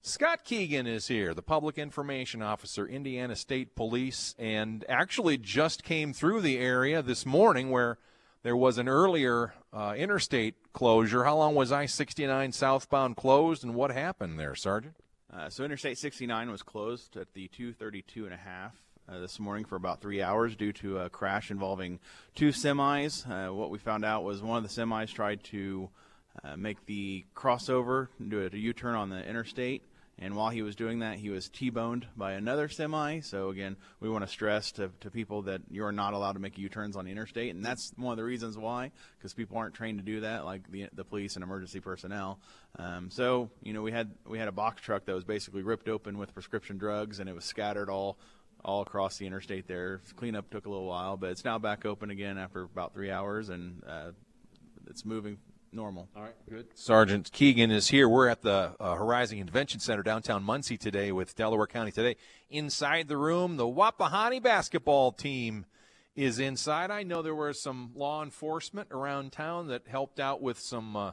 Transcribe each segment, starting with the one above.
Scott Keegan is here, the Public Information Officer, Indiana State Police, and actually just came through the area this morning where there was an earlier interstate closure. How long was I-69 southbound closed, and what happened there, Sergeant? So Interstate 69 was closed at the 2:32 this morning for about 3 hours due to a crash involving two semis. What we found out was one of the semis tried to make the crossover, do a U-turn on the interstate, and while he was doing that, he was T-boned by another semi. So again, we want to stress to people that you're not allowed to make U-turns on the interstate, and that's one of the reasons why, because people aren't trained to do that, like the police and emergency personnel. So we had a box truck that was basically ripped open with prescription drugs, and it was scattered all across the interstate there. Cleanup took a little while, but it's now back open again after about 3 hours, and it's moving normal. All right, good. Sergeant Keegan is here. We're at the Horizon Convention Center downtown Muncie today with Delaware County Today. Inside the room, the Wapahani basketball team is inside. I know there were some law enforcement around town that helped out with some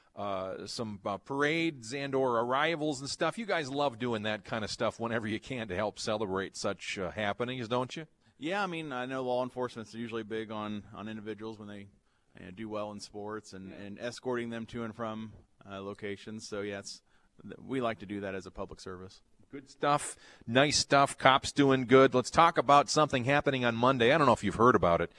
parades and or arrivals and stuff. You guys love doing that kind of stuff whenever you can to help celebrate such happenings, don't you? Yeah, I mean, I know law enforcement's usually big on individuals when they do well in sports and escorting them to and from locations. So, yes, we like to do that as a public service. Good stuff. Nice stuff. Cops doing good. Let's talk about something happening on Monday. I don't know if you've heard about it,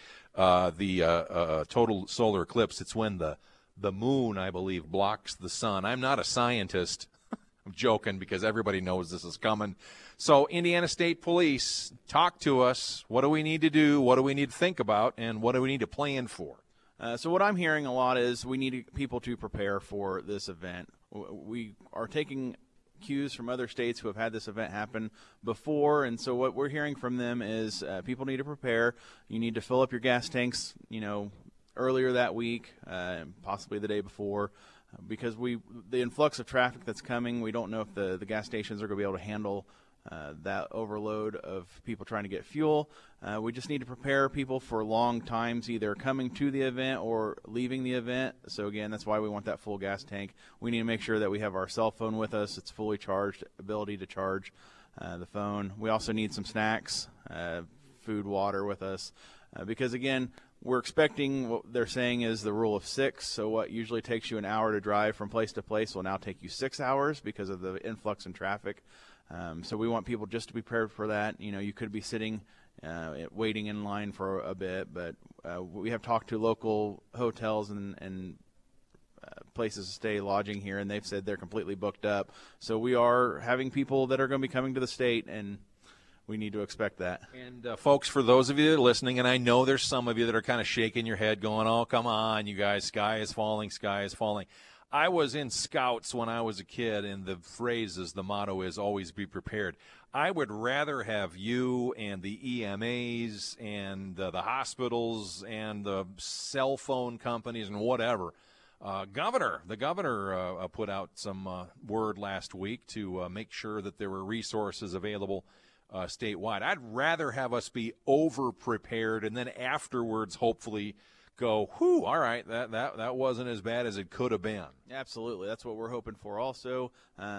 the total solar eclipse. It's when the moon, I believe, blocks the sun. I'm not a scientist. I'm joking because everybody knows this is coming. So, Indiana State Police, talk to us. What do we need to do? What do we need to think about? And what do we need to plan for? So what I'm hearing a lot is we need people to prepare for this event. We are taking cues from other states who have had this event happen before, and so what we're hearing from them is people need to prepare. You need to fill up your gas tanks, earlier that week, possibly the day before, because the influx of traffic that's coming, we don't know if the gas stations are going to be able to handle that overload of people trying to get fuel. We just need to prepare people for long times, either coming to the event or leaving the event. So again, that's why we want that full gas tank. We need to make sure that we have our cell phone with us. It's fully charged, ability to charge the phone. We also need some snacks, food, water with us, because again, we're expecting what they're saying is the rule of 6. So what usually takes you an hour to drive from place to place will now take you 6 hours because of the influx in traffic. So we want people just to be prepared for that. You could be sitting, waiting in line for a bit, but we have talked to local hotels and places to stay, lodging here, and they've said they're completely booked up. So we are having people that are going to be coming to the state, and we need to expect that. And folks, for those of you that are listening, and I know there's some of you that are kind of shaking your head going, oh, come on, you guys, sky is falling, sky is falling. I was in Scouts when I was a kid, and the motto is always be prepared. I would rather have you and the EMAs and the hospitals and the cell phone companies and whatever. The governor put out some word last week to make sure that there were resources available statewide. I'd rather have us be over-prepared and then afterwards hopefully go, whew, all right, that wasn't as bad as it could have been. Absolutely. That's what we're hoping for also.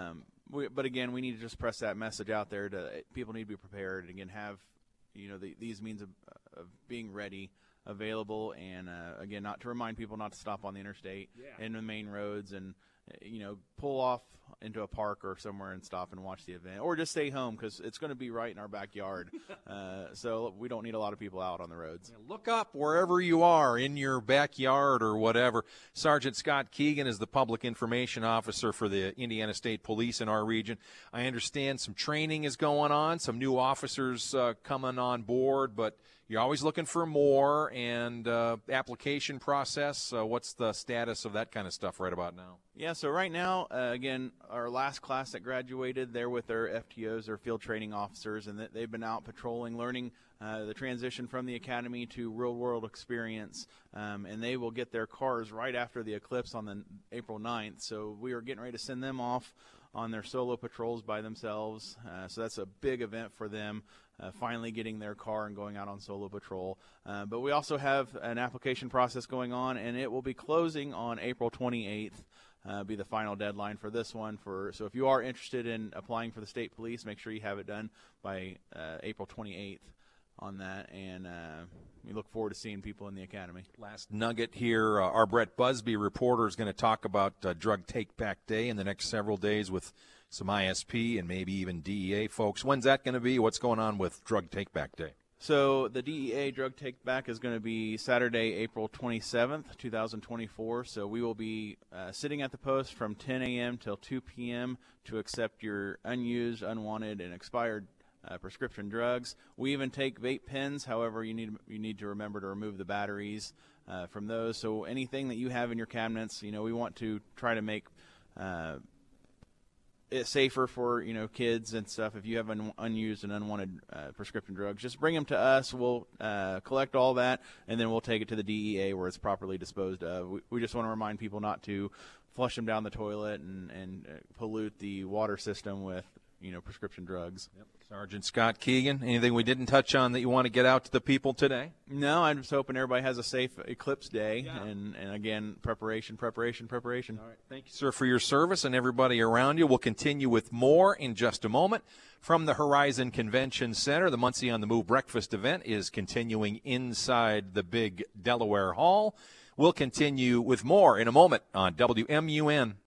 But again, we need to just press that message out there to people need to be prepared and again have these means of being ready, available, and again, not to remind people not to stop on the interstate and the main roads and pull off into a park or somewhere and stop and watch the event, or just stay home because it's going to be right in our backyard. So we don't need a lot of people out on the roads. Look up wherever you are in your backyard or whatever. Sergeant Scott Keegan is the Public Information Officer for the Indiana State Police in our region. I understand some training is going on, some new officers coming on board, but you're always looking for more, and application process. What's the status of that kind of stuff right about now? Yeah, so right now, again, our last class that graduated, they're with their FTOs, their field training officers, and they've been out patrolling, learning the transition from the academy to real-world experience, and they will get their cars right after the eclipse on April 9th. So we are getting ready to send them off on their solo patrols by themselves. So that's a big event for them, finally getting their car and going out on solo patrol. But we also have an application process going on, and it will be closing on April 28th. be the final deadline for this one. So if you are interested in applying for the state police, make sure you have it done by April 28th on that, and we look forward to seeing people in the academy. Last nugget here, our Brett Busby reporter is going to talk about Drug Take Back Day in the next several days with some ISP and maybe even DEA folks. When's that going to be? What's going on with Drug Take Back Day? So the DEA Drug Take Back is going to be Saturday, April 27th, 2024. So we will be sitting at the post from 10 a.m. till 2 p.m. to accept your unused, unwanted, and expired prescription drugs. We even take vape pens. However, you need to remember to remove the batteries from those. So anything that you have in your cabinets, we want to try to make it's safer for kids and stuff. If you have unused and unwanted prescription drugs, just bring them to us. We'll collect all that, and then we'll take it to the DEA where it's properly disposed of. We just want to remind people not to flush them down the toilet and pollute the water system with prescription drugs. Yep. Sergeant Scott Keegan, anything we didn't touch on that you want to get out to the people today? No, I'm just hoping everybody has a safe Eclipse Day, yeah. and again, preparation. All right. Thank you, sir, for your service, and everybody around you. We'll continue with more in just a moment. From the Horizon Convention Center, the Muncie on the Move breakfast event is continuing inside the big Delaware Hall. We'll continue with more in a moment on WMUN.